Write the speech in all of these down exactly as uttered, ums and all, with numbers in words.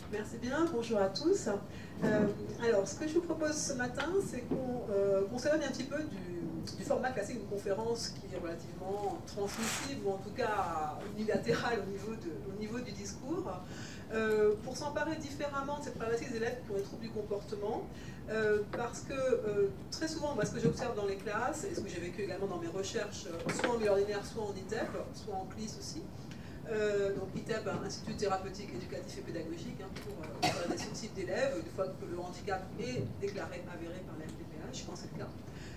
Merci bien, bonjour à tous. Euh, alors, ce que je vous propose ce matin, c'est qu'on euh, qu'on s'éloigne un petit peu du, du format classique d'une conférence qui est relativement transmissive, ou en tout cas unilatérale au niveau, de, au niveau du discours, euh, pour s'emparer différemment de cette problématique des élèves qui ont des troubles du comportement, euh, parce que euh, très souvent, moi, ce que j'observe dans les classes, et ce que j'ai vécu également dans mes recherches, soit en milieu ordinaire, soit en I T E P, soit en C L I S aussi, Euh, donc I T E P, Institut thérapeutique, éducatif et pédagogique, hein, pour, euh, pour la ce type d'élèves, une fois que le handicap est déclaré avéré par la M D P H, quand c'est le cas,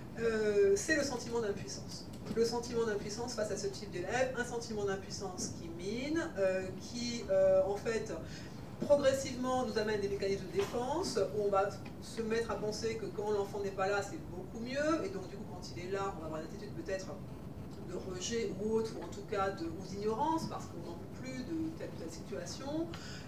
euh, c'est le sentiment d'impuissance. Le sentiment d'impuissance face à ce type d'élèves, un sentiment d'impuissance qui mine, euh, qui euh, en fait progressivement nous amène des mécanismes de défense, où on va se mettre à penser que quand l'enfant n'est pas là, c'est beaucoup mieux, et donc du coup quand il est là, on va avoir une attitude peut-être de rejet ou autre, ou en tout cas de, ou d'ignorance, parce qu'on n'en peut plus de telle ou telle situation,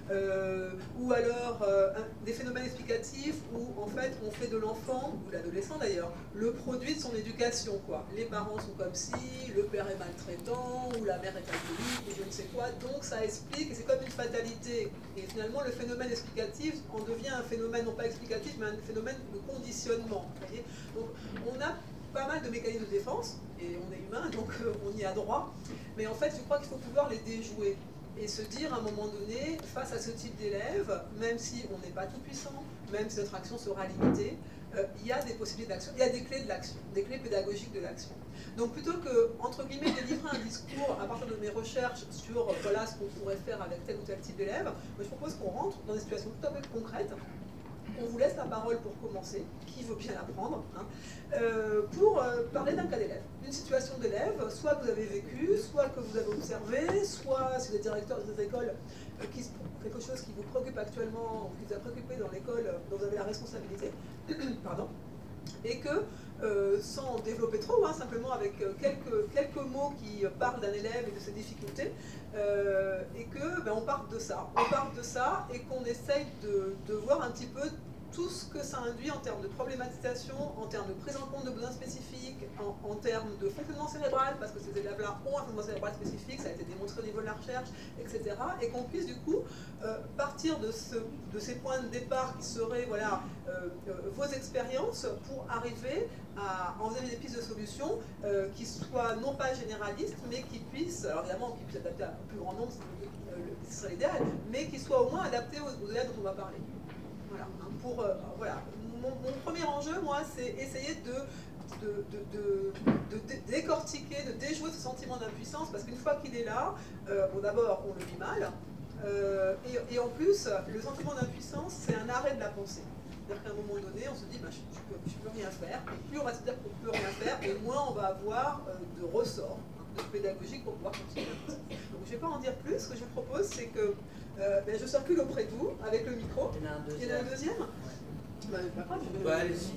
euh, ou alors euh, un, des phénomènes explicatifs où en fait on fait de l'enfant, ou l'adolescent d'ailleurs, le produit de son éducation, quoi. Les parents sont comme si, le père est maltraitant, ou la mère est alcoolique, ou je ne sais quoi, donc ça explique, et c'est comme une fatalité. Et finalement le phénomène explicatif en devient un phénomène non pas explicatif, mais un phénomène de conditionnement. Vous voyez, donc on a pas mal de mécanismes de défense, et on est humain, donc euh, on y a droit, mais en fait je crois qu'il faut pouvoir les déjouer, et se dire à un moment donné, face à ce type d'élèves, même si on n'est pas tout puissant, même si notre action sera limitée, euh, il y a des possibilités d'action, il y a des clés de l'action, des clés pédagogiques de l'action. Donc plutôt que, entre guillemets, délivrer un discours à partir de mes recherches sur euh, voilà ce qu'on pourrait faire avec tel ou tel type d'élève, je propose qu'on rentre dans des situations tout à fait concrètes. On vous laisse la parole pour commencer, qui veut bien la prendre, hein, euh, pour euh, parler d'un cas d'élève, d'une situation d'élève, soit que vous avez vécu, soit que vous avez observé, soit si vous êtes directeur de cette école, euh, qui, quelque chose qui vous préoccupe actuellement, qui vous a préoccupé dans l'école, dont vous avez la responsabilité, pardon, et que, euh, sans développer trop, hein, simplement avec quelques, quelques mots qui parlent d'un élève et de ses difficultés, euh, et que ben, on parte de ça, on parte de ça et qu'on essaye de, de voir un petit peu tout ce que ça induit en termes de problématisation, en termes de prise en compte de besoins spécifiques, en, en termes de fonctionnement cérébral, parce que ces élèves-là ont un fonctionnement cérébral spécifique, ça a été démontré au niveau de la recherche, et cetera. Et qu'on puisse du coup euh, partir de, ce, de ces points de départ qui seraient voilà, euh, euh, vos expériences pour arriver à envisager des pistes de solutions euh, qui soient non pas généralistes, mais qui puissent, alors évidemment, qui puissent s'adapter à un plus grand nombre, euh, ce serait l'idéal, mais qui soient au moins adaptés aux, aux élèves dont on va parler. Voilà. Pour, euh, voilà. Mon, mon premier enjeu, moi, c'est essayer de, de, de, de, de décortiquer, de déjouer ce sentiment d'impuissance, parce qu'une fois qu'il est là, euh, bon, d'abord, on le vit mal, euh, et, et en plus, le sentiment d'impuissance, c'est un arrêt de la pensée. C'est-à-dire qu'à un moment donné, on se dit, bah, je ne peux, peux rien faire, et plus on va se dire qu'on ne peut rien faire, et moins on va avoir euh, de ressorts de pédagogique pour pouvoir continuer à penser. Donc je ne vais pas en dire plus, ce que je vous propose, c'est que Euh, ben, je circule auprès de vous avec le micro. Il y en a un deuxième. Il y en a un deuxième Ouais. Ben, pas grave, je vais... Bah, allez-y.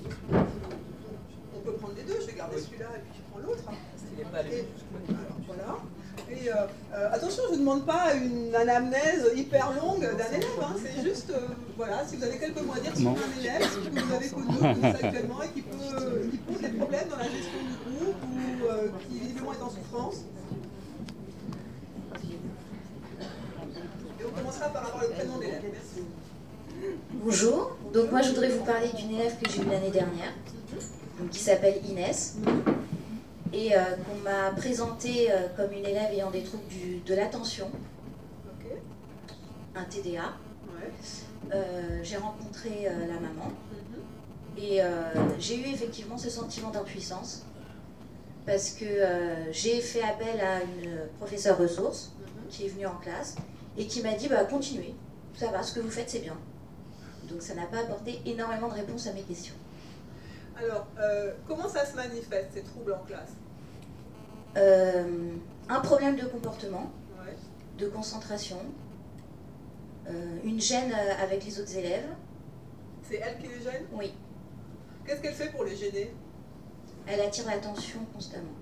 On peut prendre les deux, je vais garder oui. celui-là et puis je prends l'autre. Il n'est pas allé. Alors voilà. Et euh, euh, attention, je ne vous demande pas une anamnèse hyper longue d'un élève, hein. C'est juste, euh, voilà, si vous avez quelques mots à dire sur non. un élève que vous avez connu, que vous connaissez actuellement et qui, peut, qui pose des problèmes dans la gestion du groupe ou euh, qui visiblement est en souffrance. On commencera par avoir le prénom de l'élève. Merci. Bonjour. Donc moi je voudrais vous parler d'une élève que j'ai eue l'année dernière, donc, qui s'appelle Inès, et euh, qu'on m'a présentée euh, comme une élève ayant des troubles du, de l'attention, okay. un T D A. Ouais. Euh, j'ai rencontré euh, la maman, mm-hmm. et euh, j'ai eu effectivement ce sentiment d'impuissance, parce que euh, j'ai fait appel à une professeure ressource mm-hmm. qui est venue en classe, et qui m'a dit bah, « continuez, ça va, ce que vous faites c'est bien ». Donc ça n'a pas apporté énormément de réponses à mes questions. Alors, euh, comment ça se manifeste, ces troubles en classe? euh, Un problème de comportement, ouais. de concentration, euh, une gêne avec les autres élèves. C'est elle qui les gêne? Oui. Qu'est-ce qu'elle fait pour les gêner? Elle attire l'attention constamment.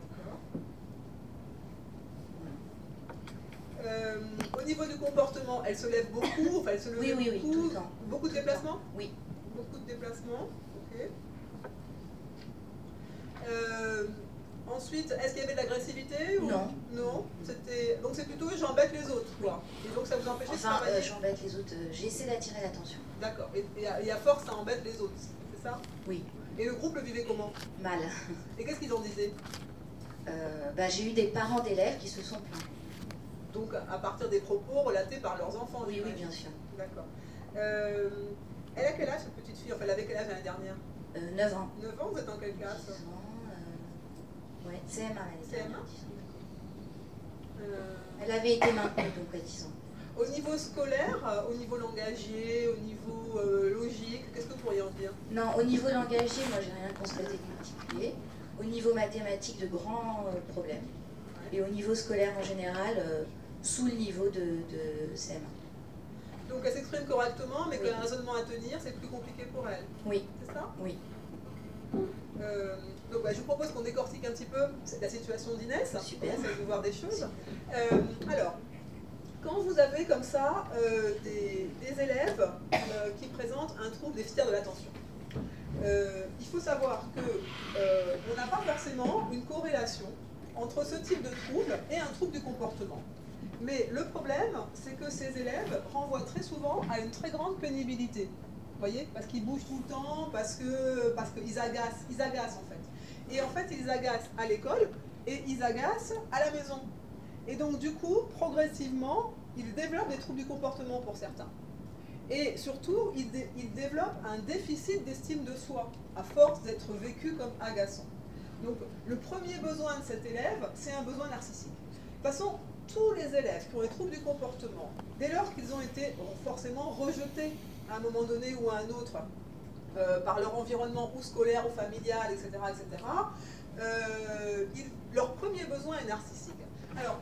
Euh, au niveau du comportement, elle se lève beaucoup, enfin elle se lève oui, oui, beaucoup, oui, tout le temps. Beaucoup de déplacements? Oui. Beaucoup de déplacements, ok. Euh, Ensuite, est-ce qu'il y avait de l'agressivité ou... Non. Non. C'était... Donc c'est plutôt j'embête les autres, quoi. Et donc ça vous empêchait Enfin, de travailler. euh, j'embête les autres, euh, j'essaie d'attirer l'attention. D'accord. Et, et, à, et à force, ça embête les autres, c'est ça? Oui. Et le groupe le vivait comment? Mal. Et qu'est-ce qu'ils en disaient? euh, bah, J'ai eu des parents d'élèves qui se sont plaints. Donc à partir des propos relatés par leurs enfants? Oui, oui, bien sûr. D'accord. Euh, elle a quel âge, cette petite fille? Enfin, elle avait quel âge l'année dernière? euh, neuf ans. neuf ans, vous êtes en quelle classe? dix ans, euh... ouais, C M un, elle était C M un? à dix ans. euh... Elle avait été maintenue donc à dix ans. Au niveau scolaire, euh, au niveau langagier, au niveau euh, logique, qu'est-ce que vous pourriez en dire? Non, au niveau langagier, moi j'ai rien constaté de particulier. Au niveau mathématique, de grands euh, problèmes. Ouais. Et au niveau scolaire en général, euh, sous le niveau de, de C M un. Donc elle s'exprime correctement, mais oui. qu'un raisonnement à tenir, c'est plus compliqué pour elle. Oui. C'est ça? Oui. Euh, donc bah, je vous propose qu'on décortique un petit peu la situation d'Inès. Super. On essaie de voir des choses. Euh, alors, quand vous avez comme ça euh, des, des élèves euh, qui présentent un trouble déficitaire de l'attention, euh, il faut savoir qu'on euh, n'a pas forcément une corrélation entre ce type de trouble et un trouble du comportement. Mais le problème, c'est que ces élèves renvoient très souvent à une très grande pénibilité. Vous voyez, parce qu'ils bougent tout le temps, parce que parce qu'ils agacent, ils agacent en fait. Et en fait, ils agacent à l'école et ils agacent à la maison. Et donc du coup, progressivement, ils développent des troubles du comportement pour certains. Et surtout, ils, dé ils développent un déficit d'estime de soi, à force d'être vécu comme agaçant. Donc le premier besoin de cet élève, c'est un besoin narcissique. De toute façon, tous les élèves qui ont des troubles du comportement, dès lors qu'ils ont été forcément rejetés à un moment donné ou à un autre, euh, par leur environnement ou scolaire ou familial, et cetera, et cetera, euh, ils, leur premier besoin est narcissique. Alors,